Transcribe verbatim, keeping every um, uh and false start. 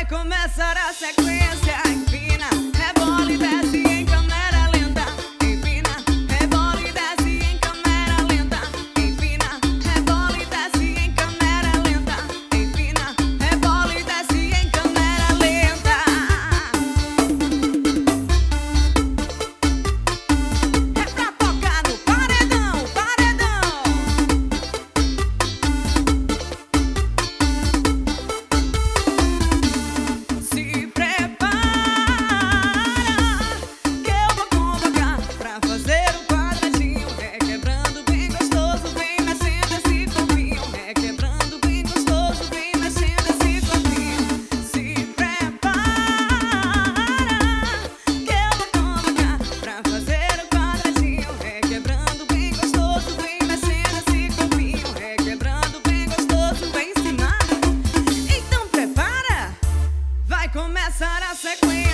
começar a sequência. Empina, rebola e desce em câmera lenta. Empina, rebola e desce em câmera lenta. Empina, rebola e desce em câmera lenta. Empina, rebola e desce em câmera lenta. É pra tocar no paredão, paredão. Se prepara que eu vou convocar pra fazer um quadradinho, requebrando bem gostoso, vem mexendo esse corpinho, requebrando bem gostoso, vem mexendo esse corpinho. Se prepara que eu vou convocar pra fazer um quadradinho, requebrando bem gostoso, vem mexendo esse corpinho, requebrando bem gostoso, vem ensinando. Então prepara, vai começar a sequência.